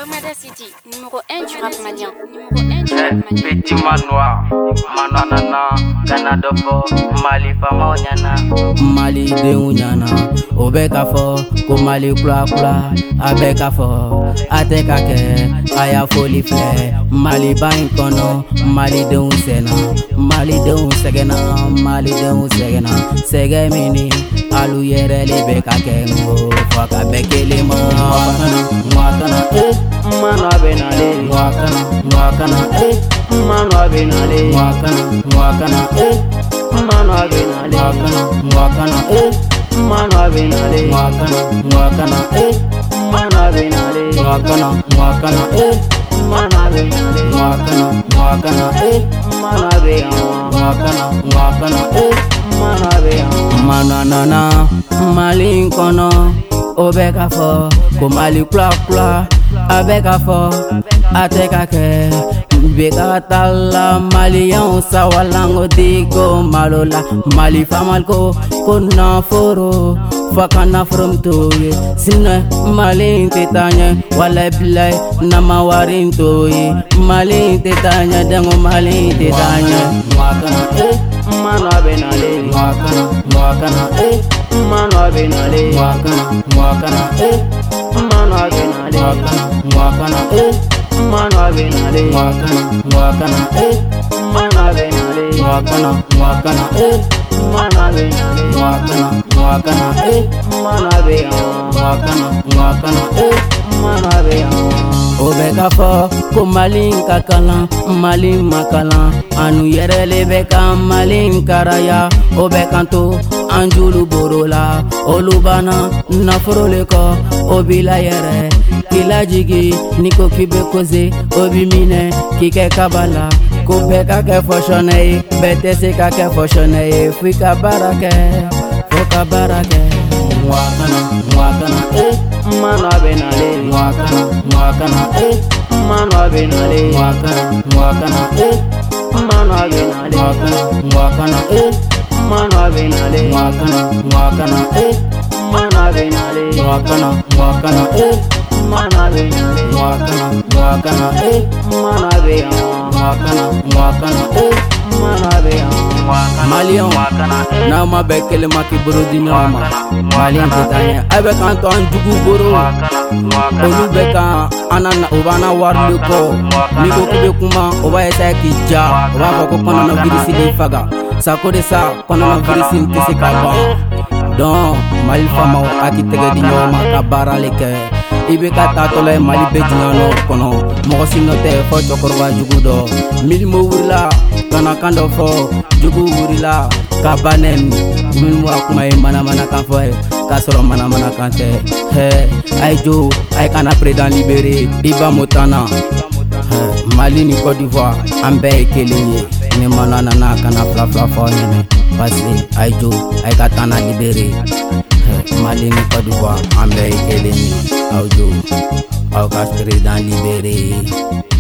Armada City, numéro 1 du rap malien. Petit manoir, mananana, Ghana dofo, Mali fama onyana. Mali de unyana, obekafo, ko Mali kula kula, abekafo, atekake, aya foli fle. Mali bain kono, Mali de unsena, Mali de unsegena, Mali de unsegena, sege mini, alu yere lebekake ngo, faka bekele ma. Mwakana, Mano abenale, mwakana, mano abenale, mwakana, mano abenale, mwakana, mano abenale, mwakana, mano abenale, mwakana, mano abenale, mwakana, mano abenale, mano abenale. mananana, Mali kono, obekafo, ko Mali kula kula, abekafo, atekake, bekatala Maliyan sawalango digo malola, Mali famalko, kona foro, fakana from toye, sine Mali tetanya, wala bilay, namawarin toye, Mali tetanya, dengo Mali tetanya, mwakana, Mano abenale, mwakana, mano abenale, mwakana, mano abenale, mwakana, mano abenale, mwakana, mano abenale, mwakana, mano abenale, mwakana, mano abenale, mano abenale. obekafo, ko Mali kakala, Mali makala, anu yerele beka Mali karaya, obekanto, anjulu borola, olubana, nafroleko, obila yere, kila jigi, niko kibe koze, obimine, kike kabala, kubeka ke foshone, betese ka ke foshone, fika barake, mwakana, Mano abenale, mwakana, mano abenale, mwakana, mano abenale, mwakana, mano abenale, mwakana, mano abenale, mwakana, mano abenale, mwakana, mano abenale, mano abenale. Malion, na ma bekele maki boro di nyama. Malion tetanya, abe kanto anjugu boro. Olu beka anana obana warle ko. Niko kube kuma oba esa kija. Oba foko kono na virisi di faga. Sako de sa kono na virisi kese kaba. Don Mali fama aki tege di nyama kabara leke. Ibe kata tole Mali bejinano kono. Mogo sinote fo chokorwa jugu do. Milimo wurla kana kando fo jugu wurila kabanem milimo akuma mana kan fo kasoro mana kan te he ay jo ay kana président libéré Iba Motana Mali ni Côte d'Ivoire ambe kelenye ni manana na kana fla fo ne passé ay jo ay katana libéré Mali ni Côte d'Ivoire ambe kelenye au jo au kas président libéré